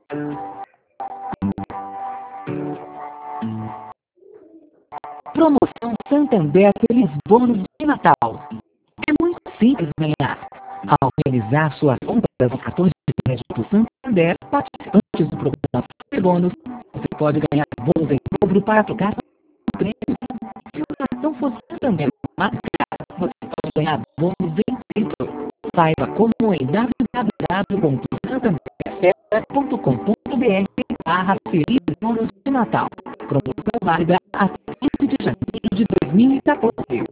Promoção Santander Feliz Bônus de Natal. É muito simples ganhar. Ao realizar suas compras nos cartões de crédito Santander, participantes do programa Super Bônus, você pode ganhar bônus em dobro para trocar prêmios. Se o cartão for Santander Mastercard, você pode ganhar bônus em triplo. Saiba como em www.santanderfera.com.br/Feliz Bônus de Natal. Promoção válida até 15 de janeiro de 2014.